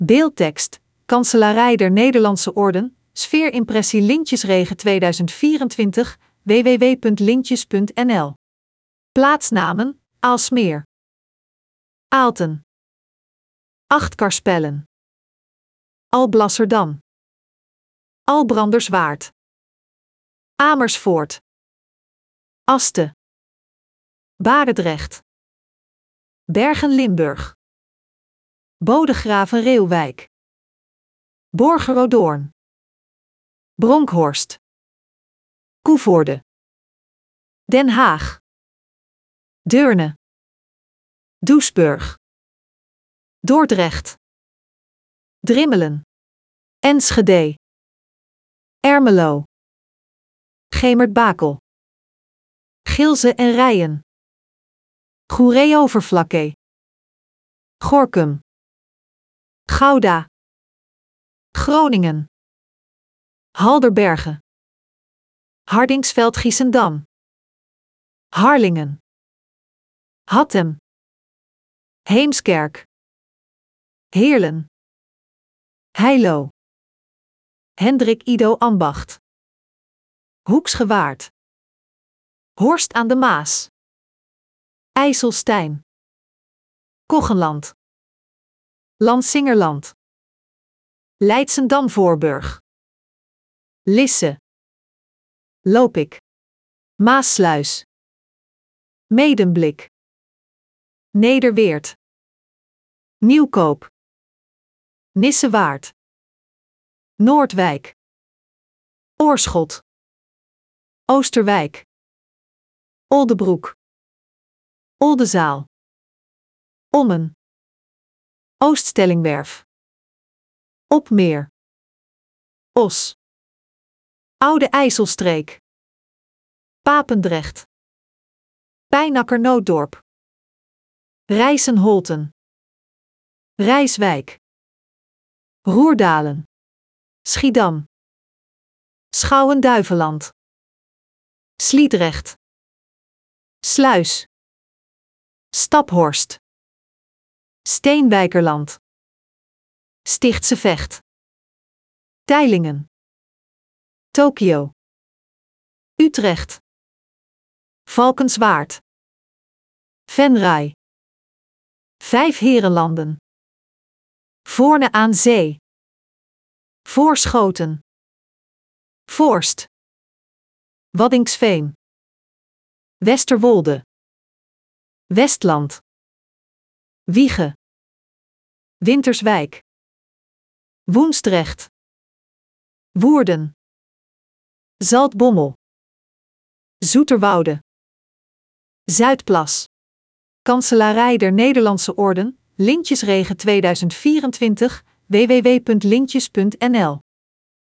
Beeldtekst, Kanselarij der Nederlandse Orden, sfeerimpressie Lintjesregen 2024, www.lintjes.nl. Plaatsnamen, Aalsmeer, Aalten, Achtkarspellen, Alblasserdam, Albranderswaard, Amersfoort, Asten, Barendrecht, Bergen-Limburg, Bodegraven-Reeuwijk, Borgeroodoorn, Bronkhorst, Coevorde, Den Haag, Deurne, Doesburg, Dordrecht, Drimmelen, Enschede, Ermelo, Gemert-Bakel, Gilze en Rijen, Goeree-Overflakkee, Gorinchem, Gouda, Groningen, Halderbergen, Hardingsveld-Giessendam, Harlingen, Hattem, Heemskerk, Heerlen, Heilo, Hendrik Ido Ambacht, Hoeksgewaard, Horst aan de Maas, IJsselstein, Koggenland, Lansingerland, Leidschendam-Voorburg, Lisse, Lopik, Maassluis, Medemblik, Nederweert, Nieuwkoop, Nissewaard, Noordwijk, Oorschot, Oosterwijk, Oldebroek, Oldenzaal, Ommen, Ooststellingwerf, Opmeer, Os, Oude IJsselstreek, Papendrecht, Pijnacker-Nooddorp, Rijssen-Holten, Rijswijk, Roerdalen, Schiedam, Schouwen-Duiveland, Sliedrecht, Sluis, Staphorst, Steenwijkerland, Stichtse Vecht, Teylingen, Tokio, Utrecht, Valkenswaard, Venray, Vijfheerenlanden, Voorne aan Zee, Voorschoten, Voorst, Waddinxveen, Westerwolde, Westland, Wijchen, Winterswijk, Woensdrecht, Woerden, Zaltbommel, Zoeterwoude, Zuidplas, Kanselarij der Nederlandse Orden, Lintjesregen 2024, www.lintjes.nl.